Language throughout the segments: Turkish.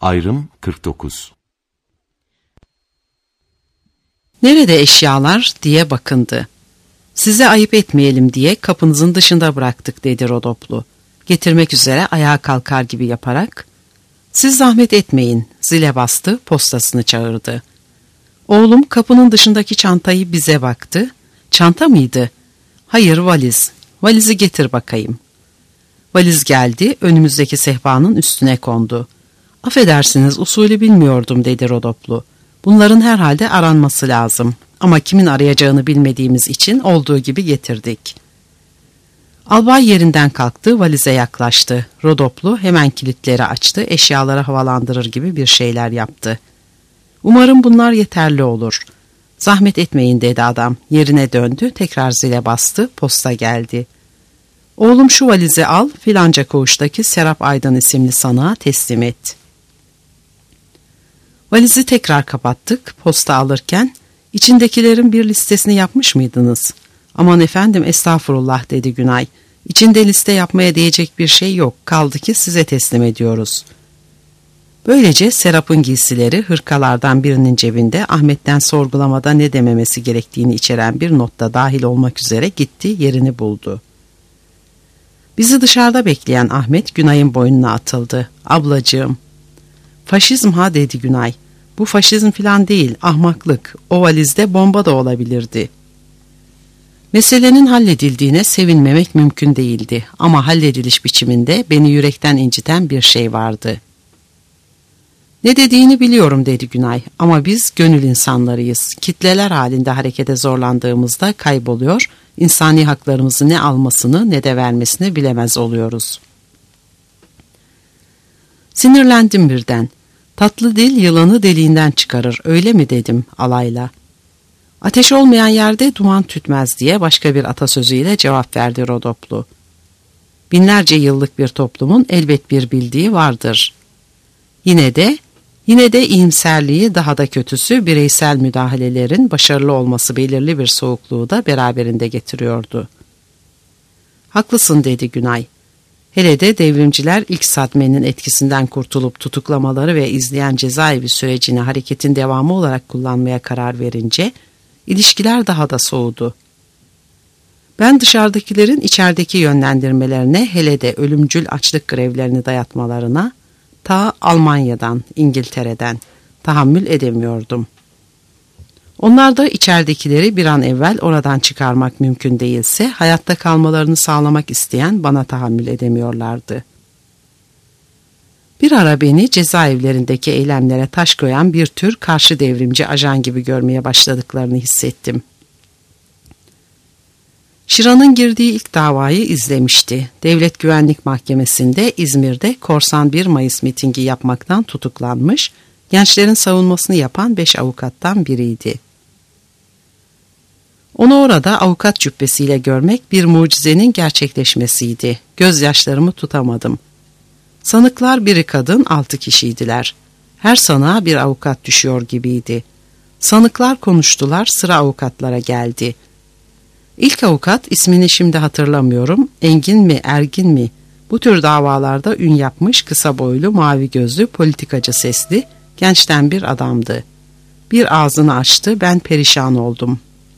Ayrım 49. "Nerede eşyalar?" diye bakındı. "Size ayıp etmeyelim diye kapınızın dışında bıraktık," dedi Rodoplu. Getirmek üzere ayağa kalkar gibi yaparak, "Siz zahmet etmeyin," zile bastı, postasını çağırdı. Oğlum kapının dışındaki çantayı bize baktı. "Çanta mıydı?" "Hayır, valiz. Valizi getir bakayım." Valiz geldi, önümüzdeki sehpanın üstüne kondu. "Affedersiniz, usulü bilmiyordum," dedi Rodoplu. "Bunların herhalde aranması lazım. Ama kimin arayacağını bilmediğimiz için olduğu gibi getirdik." Albay yerinden kalktı, valize yaklaştı. Rodoplu hemen kilitleri açtı, eşyaları havalandırır gibi bir şeyler yaptı. "Umarım bunlar yeterli olur." "Zahmet etmeyin," dedi adam. Yerine döndü, tekrar zile bastı, posta geldi. "Oğlum şu valizi al, filanca koğuştaki Serap Aydın isimli sanığa teslim et." Valizi tekrar kapattık, posta alırken, "İçindekilerin bir listesini yapmış mıydınız?" "Aman efendim, estağfurullah," dedi Günay. "İçinde liste yapmaya değecek bir şey yok, kaldı ki size teslim ediyoruz." Böylece Serap'ın giysileri hırkalardan birinin cebinde Ahmet'ten sorgulamada ne dememesi gerektiğini içeren bir notta dahil olmak üzere gitti, yerini buldu. Bizi dışarıda bekleyen Ahmet Günay'ın boynuna atıldı. "Ablacığım." "Faşizm ha," dedi Günay. "Bu faşizm filan değil, ahmaklık. O valizde bomba da olabilirdi." Meselenin halledildiğine sevinmemek mümkün değildi ama hallediliş biçiminde beni yürekten inciten bir şey vardı. "Ne dediğini biliyorum," dedi Günay, "ama biz gönül insanlarıyız. Kitleler halinde harekete zorlandığımızda kayboluyor, insani haklarımızı ne almasını ne de vermesini bilemez oluyoruz." Sinirlendim birden. "Tatlı dil yılanı deliğinden çıkarır, öyle mi?" dedim alayla. "Ateş olmayan yerde duman tütmez," diye başka bir atasözüyle cevap verdi Rodoplu. "Binlerce yıllık bir toplumun elbet bir bildiği vardır." Yine de iyimserliği, daha da kötüsü bireysel müdahalelerin başarılı olması belirli bir soğukluğu da beraberinde getiriyordu. "Haklısın," dedi Günay. "Hele de devrimciler ilk sadmenin etkisinden kurtulup tutuklamaları ve izleyen cezaevi sürecini hareketin devamı olarak kullanmaya karar verince ilişkiler daha da soğudu. Ben dışarıdakilerin içerideki yönlendirmelerine, hele de ölümcül açlık grevlerini dayatmalarına, ta Almanya'dan, İngiltere'den tahammül edemiyordum. Onlar da içeridekileri bir an evvel oradan çıkarmak mümkün değilse hayatta kalmalarını sağlamak isteyen bana tahammül edemiyorlardı. Bir ara beni cezaevlerindeki eylemlere taş koyan bir tür karşı devrimci ajan gibi görmeye başladıklarını hissettim. Şiran'ın girdiği ilk davayı izlemişti. Devlet Güvenlik Mahkemesi'nde İzmir'de korsan 1 Mayıs mitingi yapmaktan tutuklanmış, gençlerin savunmasını yapan 5 avukattan biriydi. Onu orada avukat cübbesiyle görmek bir mucizenin gerçekleşmesiydi. Gözyaşlarımı tutamadım. Sanıklar biri kadın, 6 kişiydiler. Her sanığa bir avukat düşüyor gibiydi. Sanıklar konuştular, sıra avukatlara geldi. İlk avukat, ismini şimdi hatırlamıyorum, Engin mi Ergin mi, bu tür davalarda ün yapmış, kısa boylu, mavi gözlü, politikacı sesli, gençten bir adamdı. Bir ağzını açtı, ben perişan oldum.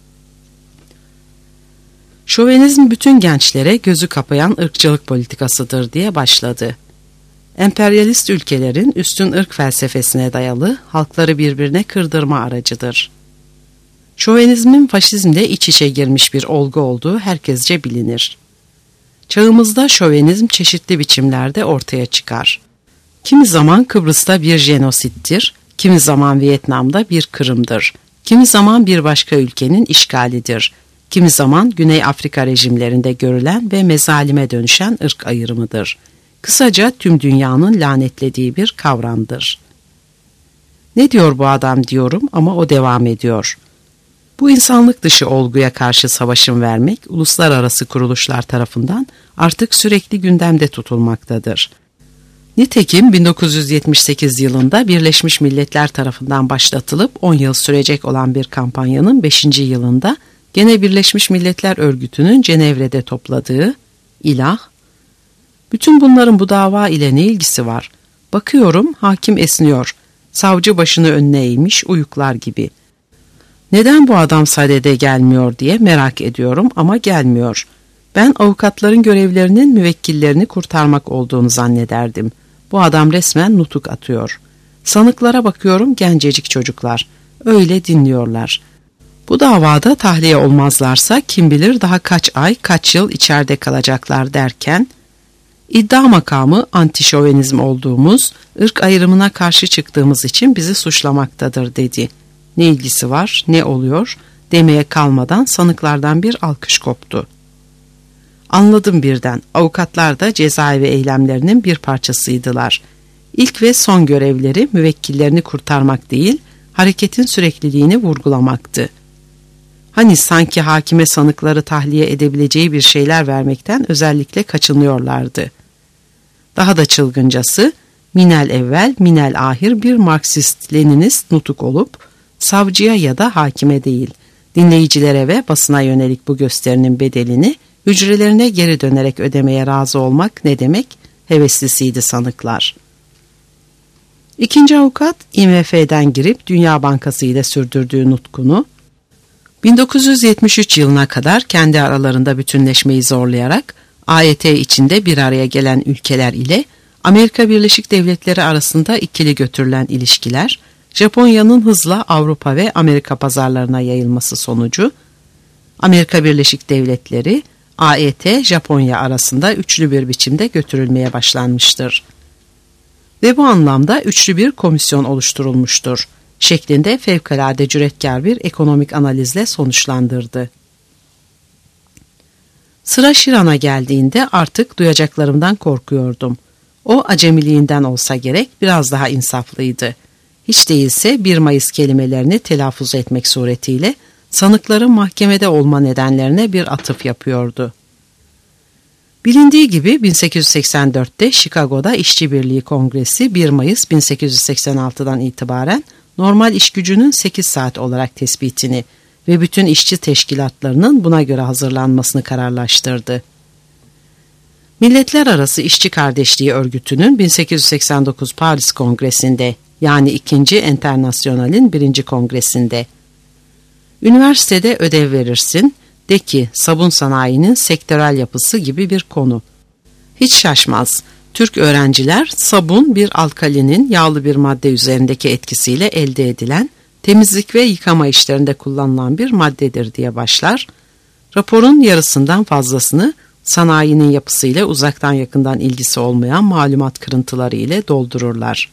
"Şovenizm bütün gençlere gözü kapayan ırkçılık politikasıdır," diye başladı. "Emperyalist ülkelerin üstün ırk felsefesine dayalı halkları birbirine kırdırma aracıdır. Şovenizmin faşizmle iç içe girmiş bir olgu olduğu herkesce bilinir. Çağımızda şovenizm çeşitli biçimlerde ortaya çıkar. Kimi zaman Kıbrıs'ta bir jenosittir, kimi zaman Vietnam'da bir kırımdır, kimi zaman bir başka ülkenin işgalidir, kimi zaman Güney Afrika rejimlerinde görülen ve mezalime dönüşen ırk ayrımıdır. Kısaca tüm dünyanın lanetlediği bir kavramdır." "Ne diyor bu adam?" diyorum ama o devam ediyor. "Bu insanlık dışı olguya karşı savaşın vermek uluslararası kuruluşlar tarafından artık sürekli gündemde tutulmaktadır. Nitekim 1978 yılında Birleşmiş Milletler tarafından başlatılıp 10 yıl sürecek olan bir kampanyanın 5. yılında gene Birleşmiş Milletler Örgütü'nün Cenevre'de topladığı "İlah, bütün bunların bu dava ile ne ilgisi var? Bakıyorum hakim esniyor. Savcı başını önüne eğmiş uyuklar gibi. Neden bu adam sadede gelmiyor diye merak ediyorum ama gelmiyor. Ben avukatların görevlerinin müvekkillerini kurtarmak olduğunu zannederdim. Bu adam resmen nutuk atıyor. Sanıklara bakıyorum, gencecik çocuklar. Öyle dinliyorlar. Bu davada tahliye olmazlarsa kim bilir daha kaç ay, kaç yıl içeride kalacaklar derken, iddia makamı antişovenizm olduğumuz, ırk ayrımına karşı çıktığımız için bizi suçlamaktadır dedi. Ne ilgisi var, ne oluyor demeye kalmadan sanıklardan bir alkış koptu. Anladım birden, avukatlar da cezaevi eylemlerinin bir parçasıydılar. İlk ve son görevleri müvekkillerini kurtarmak değil, hareketin sürekliliğini vurgulamaktı. Hani sanki hakime sanıkları tahliye edebileceği bir şeyler vermekten özellikle kaçınıyorlardı. Daha da çılgıncası, minel evvel, minel ahir bir Marksist-Leninist nutuk olup, savcıya ya da hakime değil, dinleyicilere ve basına yönelik bu gösterinin bedelini hücrelerine geri dönerek ödemeye razı olmak ne demek? Heveslisiydi sanıklar. İkinci avukat IMF'den girip Dünya Bankası ile sürdürdüğü nutkunu, 1973 yılına kadar kendi aralarında bütünleşmeyi zorlayarak AYT içinde bir araya gelen ülkeler ile Amerika Birleşik Devletleri arasında ikili götürülen ilişkiler, Japonya'nın hızla Avrupa ve Amerika pazarlarına yayılması sonucu, Amerika Birleşik Devletleri, AYT, Japonya arasında üçlü bir biçimde götürülmeye başlanmıştır. Ve bu anlamda üçlü bir komisyon oluşturulmuştur şeklinde fevkalade cüretkar bir ekonomik analizle sonuçlandırdı. Sıra Şiran'a geldiğinde artık duyacaklarımdan korkuyordum. O acemiliğinden olsa gerek biraz daha insaflıydı. Hiç değilse 1 Mayıs kelimelerini telaffuz etmek suretiyle sanıkların mahkemede olma nedenlerine bir atıf yapıyordu. Bilindiği gibi 1884'te Chicago'da İşçi Birliği Kongresi 1 Mayıs 1886'dan itibaren normal iş gücünün 8 saat olarak tespitini ve bütün işçi teşkilatlarının buna göre hazırlanmasını kararlaştırdı. Milletler Arası İşçi Kardeşliği Örgütü'nün 1889 Paris Kongresi'nde, yani 2. Enternasyonal'in 1. Kongresinde, üniversitede ödev verirsin, de ki sabun sanayinin sektörel yapısı gibi bir konu. Hiç şaşmaz. Türk öğrenciler sabun bir alkalinin yağlı bir madde üzerindeki etkisiyle elde edilen, temizlik ve yıkama işlerinde kullanılan bir maddedir diye başlar. Raporun yarısından fazlasını sanayinin yapısıyla uzaktan yakından ilgisi olmayan malumat kırıntıları ile doldururlar.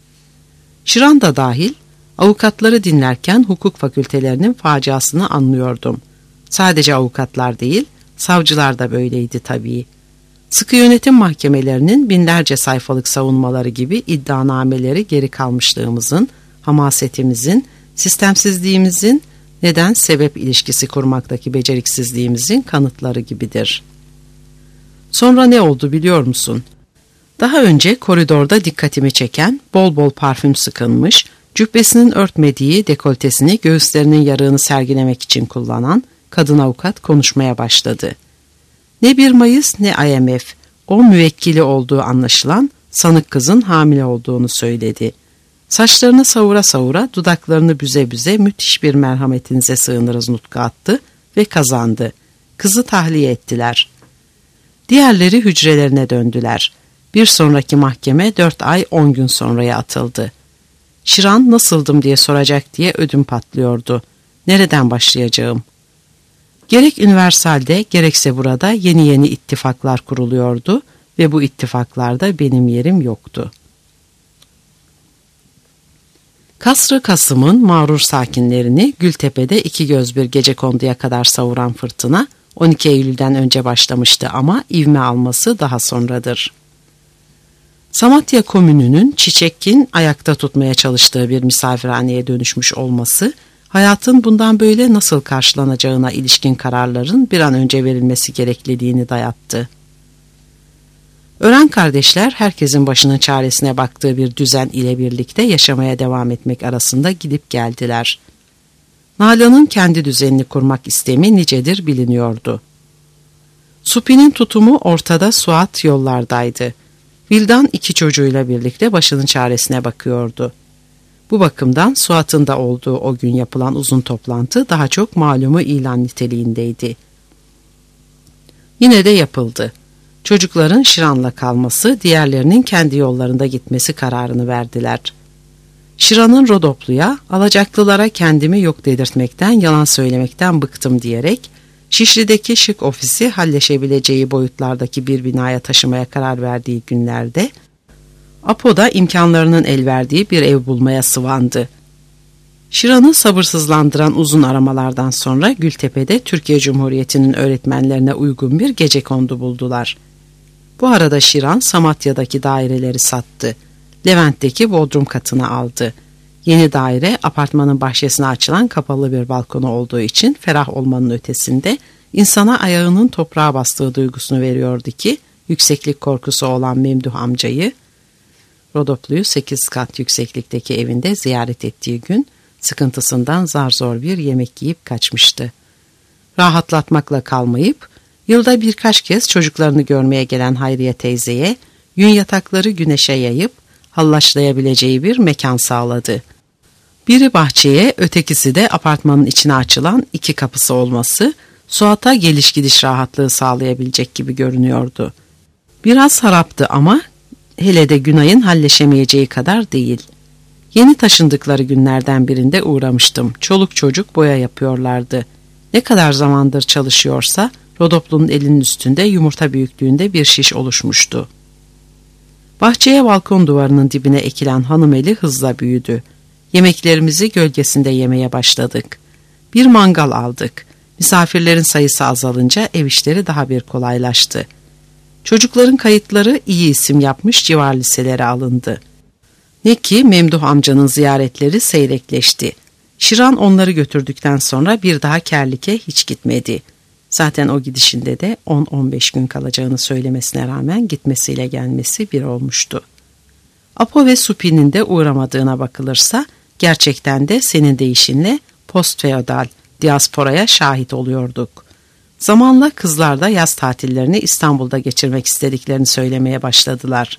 Şiran da dahil, avukatları dinlerken hukuk fakültelerinin faciasını anlıyordum. Sadece avukatlar değil, savcılar da böyleydi tabii. Sıkı yönetim mahkemelerinin binlerce sayfalık savunmaları gibi iddianameleri geri kalmışlığımızın, hamasetimizin, sistemsizliğimizin, neden sebep ilişkisi kurmaktaki beceriksizliğimizin kanıtları gibidir. Sonra ne oldu biliyor musun? Daha önce koridorda dikkatimi çeken, bol bol parfüm sıkılmış, cübbesinin örtmediği dekoltesini göğüslerinin yarığını sergilemek için kullanan kadın avukat konuşmaya başladı. Ne 1 Mayıs ne IMF, o müvekkili olduğu anlaşılan sanık kızın hamile olduğunu söyledi. Saçlarını savura savura, dudaklarını büze büze müthiş bir merhametinize sığınırız nutku attı ve kazandı. Kızı tahliye ettiler. Diğerleri hücrelerine döndüler. Bir sonraki mahkeme 4 ay 10 gün sonraya atıldı. Şiran nasıldım diye soracak diye ödüm patlıyordu. Nereden başlayacağım? Gerek Üniversal'de gerekse burada yeni yeni ittifaklar kuruluyordu ve bu ittifaklarda benim yerim yoktu. Kasr-ı Kasım'ın mağrur sakinlerini Gültepe'de 2 göz bir gecekonduya kadar savuran fırtına 12 Eylül'den önce başlamıştı ama ivme alması daha sonradır. Samatya Komünü'nün Çiçek'in ayakta tutmaya çalıştığı bir misafirhaneye dönüşmüş olması, hayatın bundan böyle nasıl karşılanacağına ilişkin kararların bir an önce verilmesi gerekliliğini dayattı. Ören kardeşler herkesin başının çaresine baktığı bir düzen ile birlikte yaşamaya devam etmek arasında gidip geldiler. Nalan'ın kendi düzenini kurmak istemi nicedir biliniyordu. Supi'nin tutumu ortada, Suat yollardaydı. Vildan 2 çocuğuyla birlikte başının çaresine bakıyordu. Bu bakımdan Suat'ın da olduğu o gün yapılan uzun toplantı daha çok malumu ilan niteliğindeydi. Yine de yapıldı. Çocukların Şiran'la kalması, diğerlerinin kendi yollarında gitmesi kararını verdiler. Şiran'ın Rodoplu'ya, alacaklılara kendimi yok dedirtmekten, yalan söylemekten bıktım diyerek, Şişli'deki şık ofisi halleşebileceği boyutlardaki bir binaya taşımaya karar verdiği günlerde, Apo'da imkanlarının el verdiği bir ev bulmaya sıvandı. Şiran'ı sabırsızlandıran uzun aramalardan sonra Gültepe'de Türkiye Cumhuriyeti'nin öğretmenlerine uygun bir gecekondu buldular. Bu arada Şiran Samatya'daki daireleri sattı. Levent'teki bodrum katını aldı. Yeni daire apartmanın bahçesine açılan kapalı bir balkonu olduğu için ferah olmanın ötesinde insana ayağının toprağa bastığı duygusunu veriyordu ki yükseklik korkusu olan Memduh amcayı Rodoplu'yu 8 kat yükseklikteki evinde ziyaret ettiği gün sıkıntısından zar zor bir yemek yiyip kaçmıştı. Rahatlatmakla kalmayıp yılda birkaç kez çocuklarını görmeye gelen Hayriye teyzeye yün yatakları güneşe yayıp hallaçlayabileceği bir mekan sağladı. Biri bahçeye, ötekisi de apartmanın içine açılan 2 kapısı olması Suat'a geliş gidiş rahatlığı sağlayabilecek gibi görünüyordu. Biraz haraptı ama hele de Günay'ın halleşemeyeceği kadar değil. Yeni taşındıkları günlerden birinde uğramıştım. Çoluk çocuk boya yapıyorlardı. Ne kadar zamandır çalışıyorsa Rodoplu'nun elinin üstünde yumurta büyüklüğünde bir şiş oluşmuştu. Bahçeye balkon duvarının dibine ekilen hanımeli hızla büyüdü. Yemeklerimizi gölgesinde yemeye başladık. Bir mangal aldık. Misafirlerin sayısı azalınca ev işleri daha bir kolaylaştı. Çocukların kayıtları iyi isim yapmış civar liselere alındı. Ne ki Memduh amcanın ziyaretleri seyrekleşti. Şiran onları götürdükten sonra bir daha Kerlik'e hiç gitmedi. Zaten o gidişinde de 10-15 gün kalacağını söylemesine rağmen gitmesiyle gelmesi bir olmuştu. Apo ve Supi'nin de uğramadığına bakılırsa gerçekten de senin deyişinle postfeodal diasporaya şahit oluyorduk. Zamanla kızlar da yaz tatillerini İstanbul'da geçirmek istediklerini söylemeye başladılar.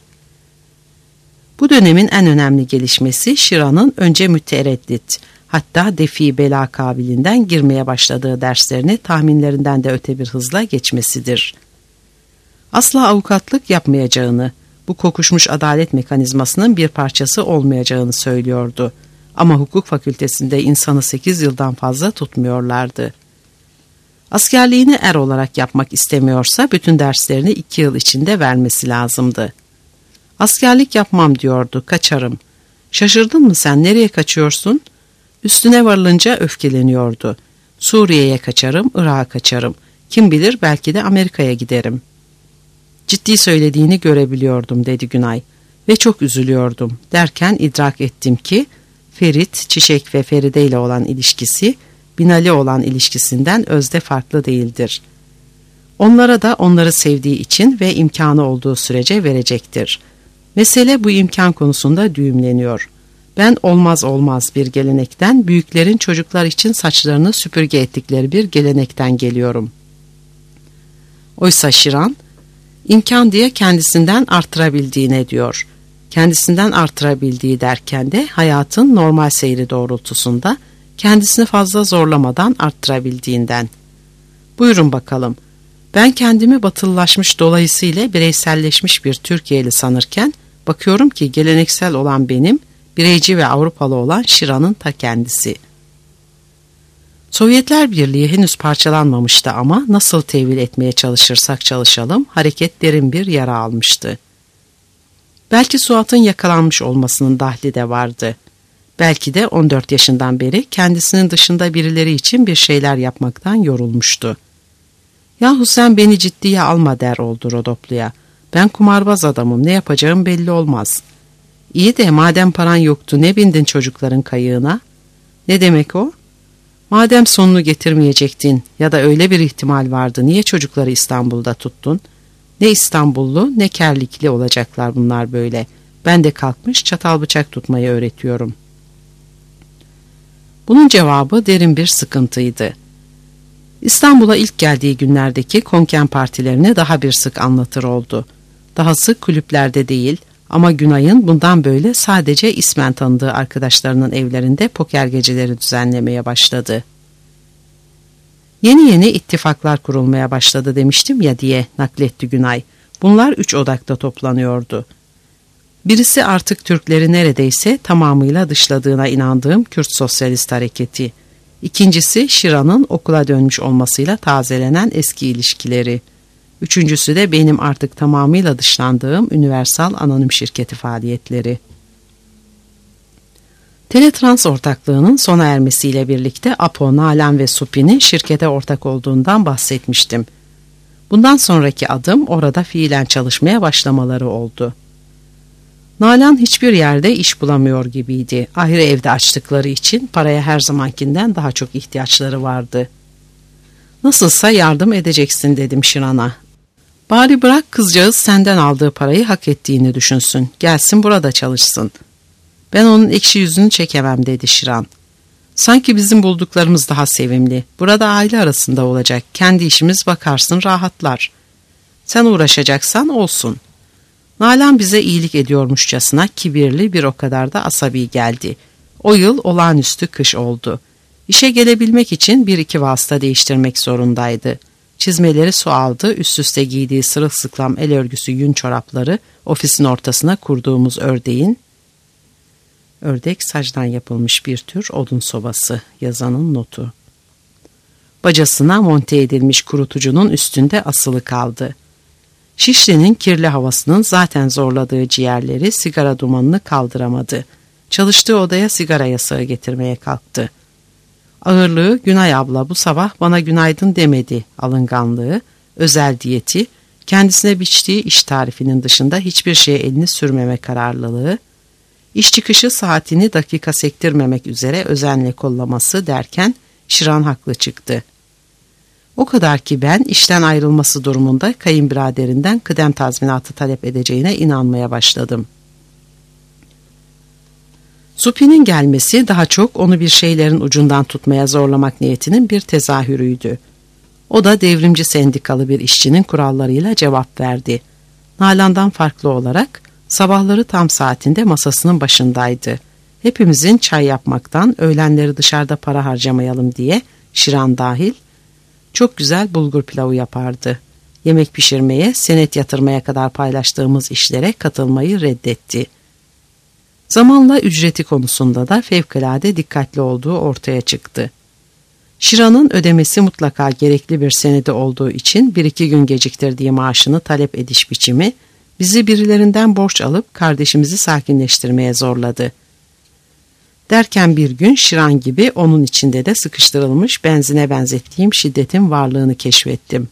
Bu dönemin en önemli gelişmesi Şiran'ın önce mütereddit, hatta defi bela kabilinden girmeye başladığı derslerini tahminlerinden de öte bir hızla geçmesidir. Asla avukatlık yapmayacağını, bu kokuşmuş adalet mekanizmasının bir parçası olmayacağını söylüyordu. Ama hukuk fakültesinde insanı 8 yıldan fazla tutmuyorlardı. Askerliğini er olarak yapmak istemiyorsa bütün derslerini 2 yıl içinde vermesi lazımdı. Askerlik yapmam diyordu, kaçarım. Şaşırdın mı sen, nereye kaçıyorsun? Üstüne varılınca öfkeleniyordu. Suriye'ye kaçarım, Irak'a kaçarım. Kim bilir belki de Amerika'ya giderim. Ciddi söylediğini görebiliyordum dedi Günay. Ve çok üzülüyordum derken idrak ettim ki Ferit, Çiçek ve Feride ile olan ilişkisi Binali olan ilişkisinden özde farklı değildir. Onlara da onları sevdiği için ve imkanı olduğu sürece verecektir. Mesele bu imkan konusunda düğümleniyor. Ben olmaz bir gelenekten, büyüklerin çocuklar için saçlarını süpürge ettikleri bir gelenekten geliyorum. Oysa Şiran, imkan diye kendisinden artırabildiğine diyor. Kendisinden artırabildiği derken de hayatın normal seyri doğrultusunda kendisini fazla zorlamadan arttırabildiğinden. Buyurun bakalım. Ben kendimi batılılaşmış dolayısıyla bireyselleşmiş bir Türkiye'li sanırken bakıyorum ki geleneksel olan benim, bireyci ve Avrupalı olan Şiran'ın ta kendisi. Sovyetler Birliği henüz parçalanmamıştı ama nasıl tevil etmeye çalışırsak çalışalım hareket derin bir yara almıştı. Belki Suat'ın yakalanmış olmasının dahli de vardı. Belki de 14 yaşından beri kendisinin dışında birileri için bir şeyler yapmaktan yorulmuştu. Yahu sen beni ciddiye alma der oldu Rodoplu'ya. Ben kumarbaz adamım, ne yapacağım belli olmaz. İyi de madem paran yoktu ne bindin çocukların kayığına? Ne demek o? Madem sonunu getirmeyecektin ya da öyle bir ihtimal vardı niye çocukları İstanbul'da tuttun? Ne İstanbullu ne Kerlikli olacaklar bunlar böyle. Ben de kalkmış çatal bıçak tutmayı öğretiyorum. Bunun cevabı derin bir sıkıntıydı. İstanbul'a ilk geldiği günlerdeki konken partilerini daha bir sık anlatır oldu. Dahası kulüplerde değil ama Günay'ın bundan böyle sadece ismen tanıdığı arkadaşlarının evlerinde poker geceleri düzenlemeye başladı. Yeni ittifaklar kurulmaya başladı demiştim ya diye nakletti Günay. Bunlar 3 odakta toplanıyordu. Birisi artık Türkleri neredeyse tamamıyla dışladığına inandığım Kürt Sosyalist Hareketi. İkincisi Şiran'ın okula dönmüş olmasıyla tazelenen eski ilişkileri. Üçüncüsü de benim artık tamamıyla dışlandığım Universal Anonim Şirketi faaliyetleri. Teletrans ortaklığının sona ermesiyle birlikte Apo, Nalan ve Supi'nin şirkete ortak olduğundan bahsetmiştim. Bundan sonraki adım orada fiilen çalışmaya başlamaları oldu. Nalan hiçbir yerde iş bulamıyor gibiydi. Ayrı evde açtıkları için paraya her zamankinden daha çok ihtiyaçları vardı. Nasılsa yardım edeceksin dedim Şiran'a. Bari bırak kızcağız senden aldığı parayı hak ettiğini düşünsün. Gelsin burada çalışsın. Ben onun ekşi yüzünü çekemem dedi Şiran. Sanki bizim bulduklarımız daha sevimli. Burada aile arasında olacak. Kendi işimiz bakarsın rahatlar. Sen uğraşacaksan olsun. Nalan bize iyilik ediyormuşçasına kibirli bir o kadar da asabi geldi. O yıl olağanüstü kış oldu. İşe gelebilmek için 1-2 vasıta değiştirmek zorundaydı. Çizmeleri su aldı, üst üste giydiği sırılsıklam el örgüsü yün çorapları ofisin ortasına kurduğumuz ördek sacdan yapılmış bir tür odun sobası, yazanın notu. Bacasına monte edilmiş kurutucunun üstünde asılı kaldı. Şişli'nin kirli havasının zaten zorladığı ciğerleri sigara dumanını kaldıramadı. Çalıştığı odaya sigara yasağı getirmeye kalktı. Ağırlığı Günay abla bu sabah bana günaydın demedi alınganlığı, özel diyeti, kendisine biçtiği iş tarifinin dışında hiçbir şeye elini sürmeme kararlılığı, iş çıkışı saatini dakika sektirmemek üzere özenle kollaması derken Şiran haklı çıktı. O kadar ki ben işten ayrılması durumunda kayınbiraderinden kıdem tazminatı talep edeceğine inanmaya başladım. Supi'nin gelmesi daha çok onu bir şeylerin ucundan tutmaya zorlamak niyetinin bir tezahürüydü. O da devrimci sendikalı bir işçinin kurallarıyla cevap verdi. Nalan'dan farklı olarak sabahları tam saatinde masasının başındaydı. Hepimizin çay yapmaktan, öğlenleri dışarıda para harcamayalım diye Şiran dahil çok güzel bulgur pilavı yapardı. Yemek pişirmeye, senet yatırmaya kadar paylaştığımız işlere katılmayı reddetti. Zamanla ücreti konusunda da fevkalade dikkatli olduğu ortaya çıktı. Şiran'ın ödemesi mutlaka gerekli bir senedi olduğu için 1-2 gün geciktirdiği maaşını talep ediş biçimi bizi birilerinden borç alıp kardeşimizi sakinleştirmeye zorladı. Derken bir gün Şiran gibi onun içinde de sıkıştırılmış benzine benzettiğim şiddetin varlığını keşfettim.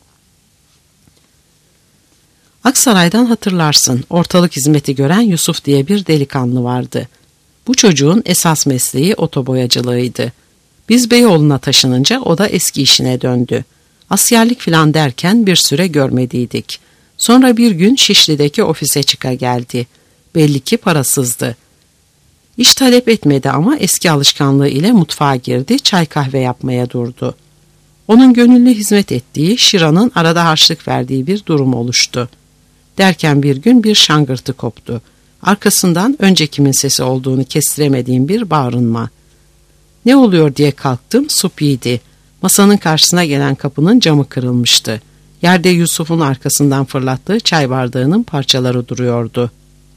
Aksaray'dan hatırlarsın, ortalık hizmeti gören Yusuf diye bir delikanlı vardı. Bu çocuğun esas mesleği otoboyacılığıydı. Biz Beyoğlu'na taşınınca o da eski işine döndü. Askerlik filan derken bir süre görmediydik. Sonra bir gün Şişli'deki ofise çıka geldi. Belli ki parasızdı. İş talep etmedi ama eski alışkanlığı ile mutfağa girdi, çay kahve yapmaya durdu. Onun gönüllü hizmet ettiği, Şiran'ın arada harçlık verdiği bir durum oluştu. Derken bir gün bir şangırtı koptu. Arkasından önce kimin sesi olduğunu kestiremediğim bir bağırınma. Ne oluyor diye kalktım, Supi'ydi. Masanın karşısına gelen kapının camı kırılmıştı. Yerde Yusuf'un arkasından fırlattığı çay bardağının parçaları duruyordu.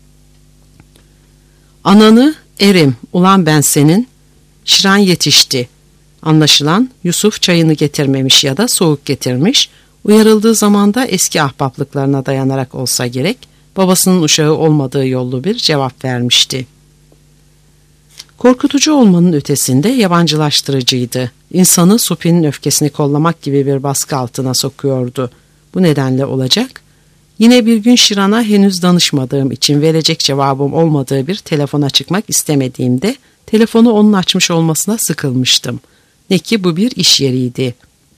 Ananı erim, ulan ben senin. Şiran yetişti. Anlaşılan Yusuf çayını getirmemiş ya da soğuk getirmiş, uyarıldığı zaman da eski ahbaplıklarına dayanarak olsa gerek, babasının uşağı olmadığı yollu bir cevap vermişti. Korkutucu olmanın ötesinde yabancılaştırıcıydı. İnsanı Supi'nin öfkesini kollamak gibi bir baskı altına sokuyordu. Bu nedenle olacak, yine bir gün Şiran'a henüz danışmadığım için verecek cevabım olmadığı bir telefona çıkmak istemediğimde telefonu onun açmış olmasına sıkılmıştım. Ne ki bu bir iş yeriydi.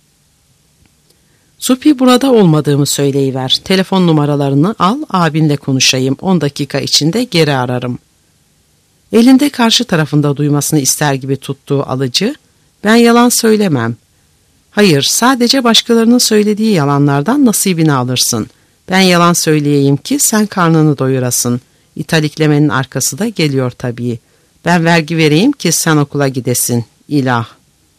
Supi burada olmadığımı söyleyiver. Telefon numaralarını al, abinle konuşayım. 10 dakika içinde geri ararım. Elinde karşı tarafında duymasını ister gibi tuttuğu alıcı, ben yalan söylemem. Hayır, sadece başkalarının söylediği yalanlardan nasibini alırsın. Ben yalan söyleyeyim ki sen karnını doyurasın. İtaliklemenin arkası da geliyor tabii. Ben vergi vereyim ki sen okula gidesin. İlah.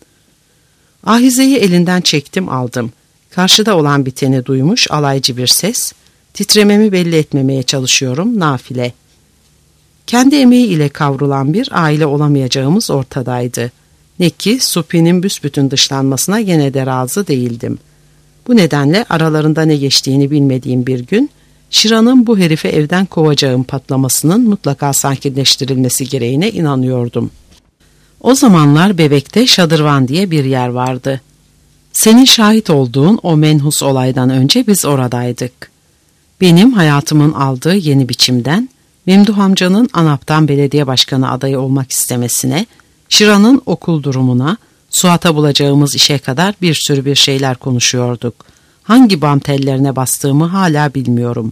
Ahizeyi elinden çektim aldım. Karşıda olan biteni duymuş alaycı bir ses. Titrememi belli etmemeye çalışıyorum nafile. Kendi emeği ile kavrulan bir aile olamayacağımız ortadaydı. Ne ki Supi'nin büsbütün dışlanmasına gene de razı değildim. Bu nedenle aralarında ne geçtiğini bilmediğim bir gün, Şiran'ın bu herifi evden kovacağım patlamasının mutlaka sakinleştirilmesi gereğine inanıyordum. O zamanlar Bebek'te Şadırvan diye bir yer vardı. Senin şahit olduğun o menhus olaydan önce biz oradaydık. Benim hayatımın aldığı yeni biçimden, Memduh amcanın ANAP'tan belediye başkanı adayı olmak istemesine, Şiran'ın okul durumuna, Suat'a bulacağımız işe kadar bir sürü bir şeyler konuşuyorduk. Hangi bam tellerine bastığımı hala bilmiyorum.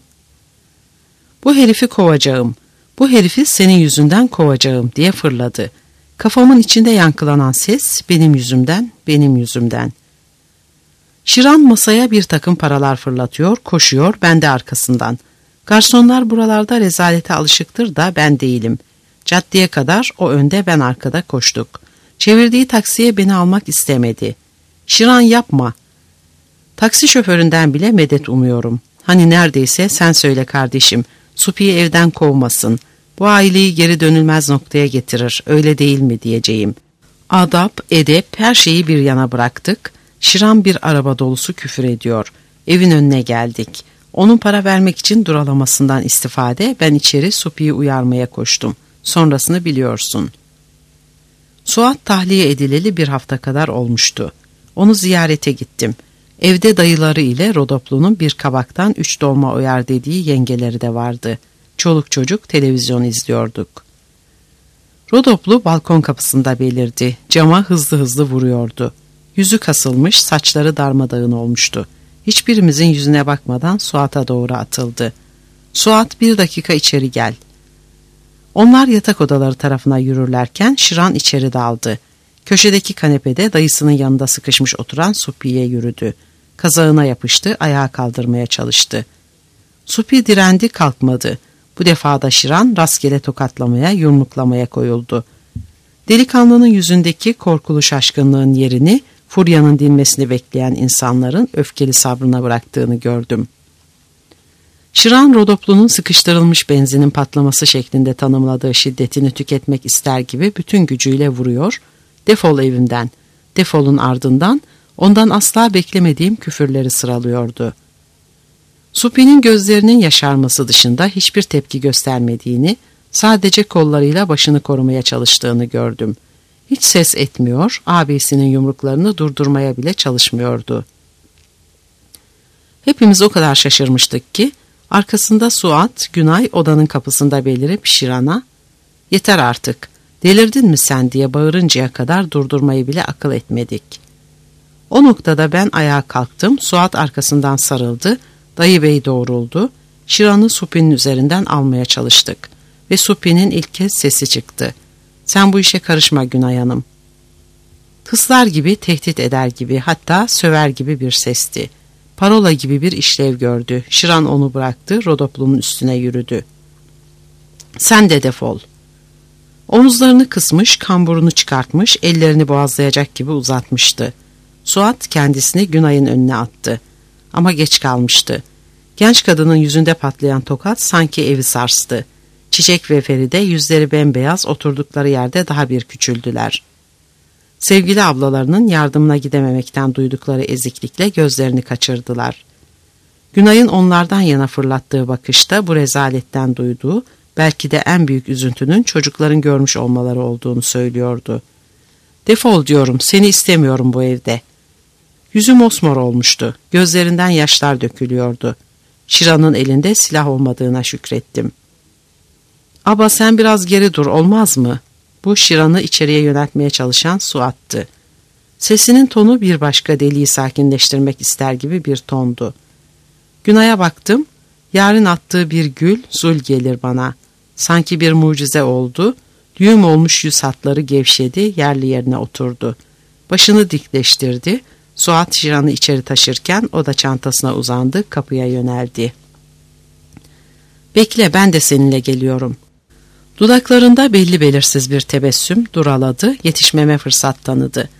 Bu herifi kovacağım, bu herifi senin yüzünden kovacağım diye fırladı. Kafamın içinde yankılanan ses benim yüzümden, benim yüzümden. Şiran masaya bir takım paralar fırlatıyor, koşuyor, ben de arkasından. Garsonlar buralarda rezalete alışıktır da ben değilim. Caddeye kadar o önde ben arkada koştuk. Çevirdiği taksiye beni almak istemedi. Şiran yapma. Taksi şoföründen bile medet umuyorum. Hani neredeyse sen söyle kardeşim, Supi'yi evden kovmasın. Bu aileyi geri dönülmez noktaya getirir, öyle değil mi diyeceğim. Adap, edep, her şeyi bir yana bıraktık. Şiran bir araba dolusu küfür ediyor. Evin önüne geldik. Onun para vermek için duralamasından istifade ben içeri Supi'yi uyarmaya koştum. Sonrasını biliyorsun. Suat tahliye edileli bir hafta kadar olmuştu. Onu ziyarete gittim. Evde dayıları ile Rodoplu'nun bir kabaktan 3 dolma oyar dediği yengeleri de vardı. Çoluk çocuk televizyon izliyorduk. Rodoplu balkon kapısında belirdi. Cama hızlı hızlı vuruyordu. Yüzü kasılmış, saçları darmadağın olmuştu. Hiçbirimizin yüzüne bakmadan Suat'a doğru atıldı. Suat 1 dakika içeri gel. Onlar yatak odaları tarafına yürürlerken Şiran içeri daldı. Köşedeki kanepede dayısının yanında sıkışmış oturan Supi'ye yürüdü. Kazağına yapıştı, ayağa kaldırmaya çalıştı. Supi direndi, kalkmadı. Bu defa da Şiran rastgele tokatlamaya, yumruklamaya koyuldu. Delikanlının yüzündeki korkulu şaşkınlığın yerini furyanın dinmesini bekleyen insanların öfkeli sabrına bıraktığını gördüm. Şiran Rodoplu'nun sıkıştırılmış benzinin patlaması şeklinde tanımladığı şiddetini tüketmek ister gibi bütün gücüyle vuruyor, defol evimden, defolun ardından ondan asla beklemediğim küfürleri sıralıyordu. Supi'nin gözlerinin yaşarması dışında hiçbir tepki göstermediğini, sadece kollarıyla başını korumaya çalıştığını gördüm. Hiç ses etmiyor, ağabeyisinin yumruklarını durdurmaya bile çalışmıyordu. Hepimiz o kadar şaşırmıştık ki, arkasında Suat, Günay odanın kapısında belirip Şiran'a, "Yeter artık, delirdin mi sen?" diye bağırıncaya kadar durdurmayı bile akıl etmedik. O noktada ben ayağa kalktım, Suat arkasından sarıldı, dayı bey doğruldu, Şiran'ı Supi'nin üzerinden almaya çalıştık ve Supi'nin ilk kez sesi çıktı. "Sen bu işe karışma Günay Hanım." Tıslar gibi, tehdit eder gibi, hatta söver gibi bir sesti. Parola gibi bir işlev gördü. Şiran onu bıraktı, Rodoplu'nun üstüne yürüdü. "Sen de defol." Omuzlarını kısmış, kamburunu çıkartmış, ellerini boğazlayacak gibi uzatmıştı. Suat kendisini Günay'ın önüne attı. Ama geç kalmıştı. Genç kadının yüzünde patlayan tokat sanki evi sarstı. Çiçek ve Feride yüzleri bembeyaz oturdukları yerde daha bir küçüldüler. Sevgili ablalarının yardımına gidememekten duydukları eziklikle gözlerini kaçırdılar. Günay'ın onlardan yana fırlattığı bakışta bu rezaletten duyduğu, belki de en büyük üzüntünün çocukların görmüş olmaları olduğunu söylüyordu. "Defol diyorum, seni istemiyorum bu evde." Yüzü mosmor olmuştu, gözlerinden yaşlar dökülüyordu. Şiran'ın elinde silah olmadığına şükrettim. "Aba sen biraz geri dur, olmaz mı?" Bu Şiran'ı içeriye yöneltmeye çalışan Suat'tı. Sesinin tonu bir başka deliği sakinleştirmek ister gibi bir tondu. Günay'a baktım, yarın attığı bir gül, zul gelir bana. Sanki bir mucize oldu, düğüm olmuş yüz hatları gevşedi, yerli yerine oturdu. Başını dikleştirdi, Suat Şiran'ı içeri taşırken o da çantasına uzandı, kapıya yöneldi. Bekle, ben de seninle geliyorum. Dudaklarında belli belirsiz bir tebessüm duraladı, yetişmeme fırsat tanıdı.